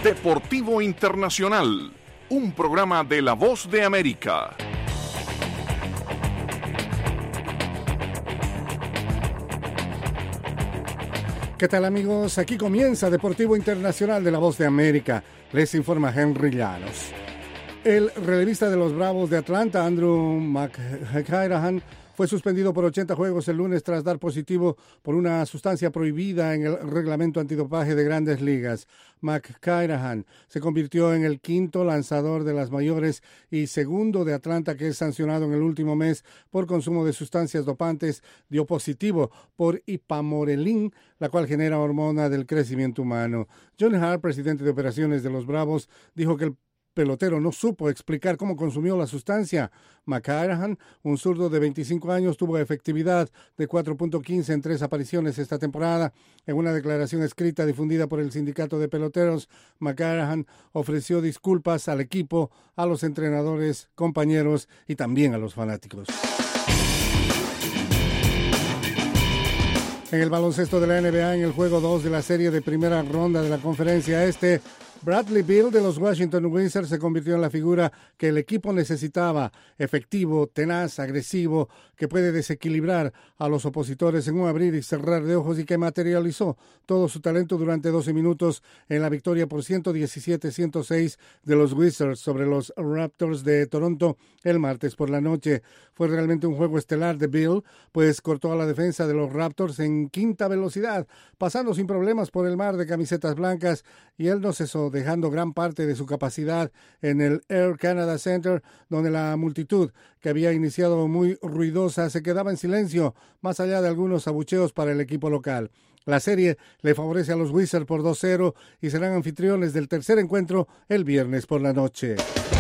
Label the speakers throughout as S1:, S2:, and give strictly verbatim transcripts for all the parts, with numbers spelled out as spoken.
S1: Deportivo Internacional, un programa de La Voz de América.
S2: ¿Qué tal, amigos? Aquí comienza Deportivo Internacional de La Voz de América. Les informa Henry Llanos. El relevista de los Bravos de Atlanta, Andrew McClanahan, fue suspendido por ochenta juegos el lunes tras dar positivo por una sustancia prohibida en el reglamento antidopaje de Grandes Ligas. McClanahan se convirtió en el quinto lanzador de las mayores y segundo de Atlanta que es sancionado en el último mes por consumo de sustancias dopantes. Dio positivo por ipamorelin, la cual genera hormona del crecimiento humano. John Hart, presidente de operaciones de los Bravos, dijo que el pelotero no supo explicar cómo consumió la sustancia. McClanahan, un zurdo de veinticinco años, tuvo efectividad de cuatro punto quince en tres apariciones esta temporada. En una declaración escrita difundida por el sindicato de peloteros, McClanahan ofreció disculpas al equipo, a los entrenadores, compañeros y también a los fanáticos. En el baloncesto de la N B A, en el juego dos de la serie de primera ronda de la Conferencia Este, Bradley Beal de los Washington Wizards se convirtió en la figura que el equipo necesitaba, efectivo, tenaz, agresivo, que puede desequilibrar a los opositores en un abrir y cerrar de ojos y que materializó todo su talento durante doce minutos en la victoria por ciento diecisiete a ciento seis de los Wizards sobre los Raptors de Toronto el martes por la noche. Fue realmente un juego estelar de Beal, pues cortó a la defensa de los Raptors en quinta velocidad, pasando sin problemas por el mar de camisetas blancas, y él no cesó, dejando gran parte de su capacidad en el Air Canada Center, donde la multitud, que había iniciado muy ruidosa, se quedaba en silencio, más allá de algunos abucheos para el equipo local. La serie le favorece a los Wizards por dos cero y serán anfitriones del tercer encuentro el viernes por la noche.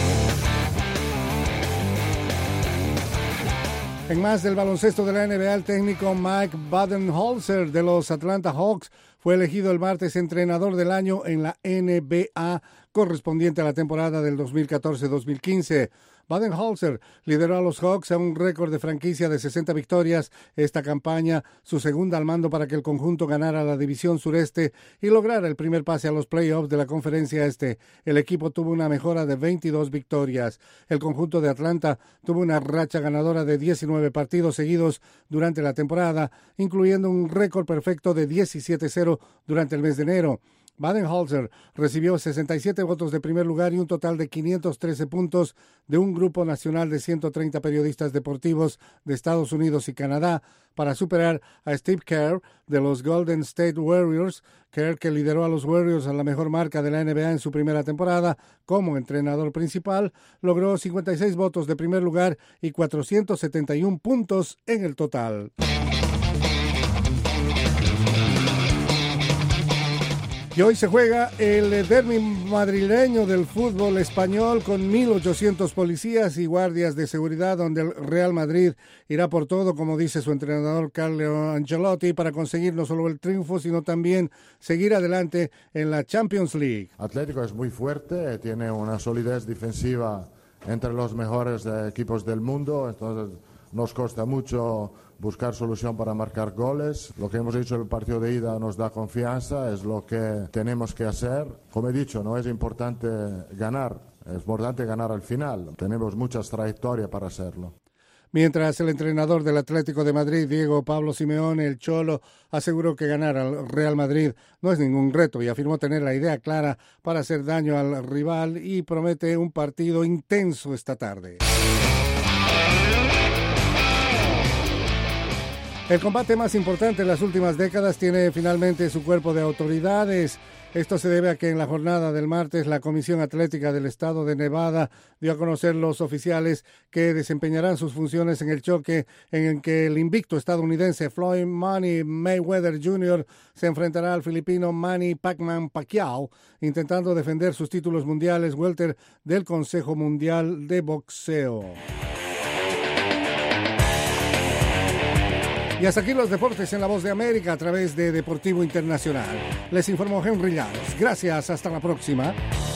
S2: En más del baloncesto de la N B A, el técnico Mike Budenholzer de los Atlanta Hawks fue elegido el martes entrenador del año en la N B A correspondiente a la temporada del dos mil catorce dos mil quince. Budenholzer lideró a los Hawks a un récord de franquicia de sesenta victorias esta campaña, su segunda al mando para que el conjunto ganara la división sureste y lograra el primer pase a los playoffs de la conferencia este. El equipo tuvo una mejora de veintidós victorias. El conjunto de Atlanta tuvo una racha ganadora de diecinueve partidos seguidos durante la temporada, incluyendo un récord perfecto de diecisiete cero durante el mes de enero. Budenholzer recibió sesenta y siete votos de primer lugar y un total de quinientos trece puntos de un grupo nacional de ciento treinta periodistas deportivos de Estados Unidos y Canadá para superar a Steve Kerr de los Golden State Warriors. Kerr, que lideró a los Warriors a la mejor marca de la N B A en su primera temporada como entrenador principal, logró cincuenta y seis votos de primer lugar y cuatrocientos setenta y uno puntos en el total. Y hoy se juega el derbi madrileño del fútbol español con mil ochocientos policías y guardias de seguridad, donde el Real Madrid irá por todo, como dice su entrenador Carlo Ancelotti, para conseguir no solo el triunfo, sino también seguir adelante en la Champions League.
S3: Atlético es muy fuerte, tiene una solidez defensiva entre los mejores equipos del mundo, entonces nos cuesta mucho buscar solución para marcar goles. Lo que hemos hecho en el partido de ida nos da confianza, es lo que tenemos que hacer. Como he dicho, no es importante ganar, es importante ganar al final. Tenemos muchas trayectorias para hacerlo.
S2: Mientras el entrenador del Atlético de Madrid, Diego Pablo Simeone, el Cholo, aseguró que ganar al Real Madrid no es ningún reto y afirmó tener la idea clara para hacer daño al rival y promete un partido intenso esta tarde. El combate más importante en las últimas décadas tiene finalmente su cuerpo de autoridades. Esto se debe a que en la jornada del martes la Comisión Atlética del Estado de Nevada dio a conocer los oficiales que desempeñarán sus funciones en el choque en el que el invicto estadounidense Floyd Money Mayweather junior se enfrentará al filipino Manny Pacman Pacquiao, intentando defender sus títulos mundiales welter del Consejo Mundial de Boxeo. Y hasta aquí los deportes en La Voz de América a través de Deportivo Internacional. Les informó Henry Llanos. Gracias, hasta la próxima.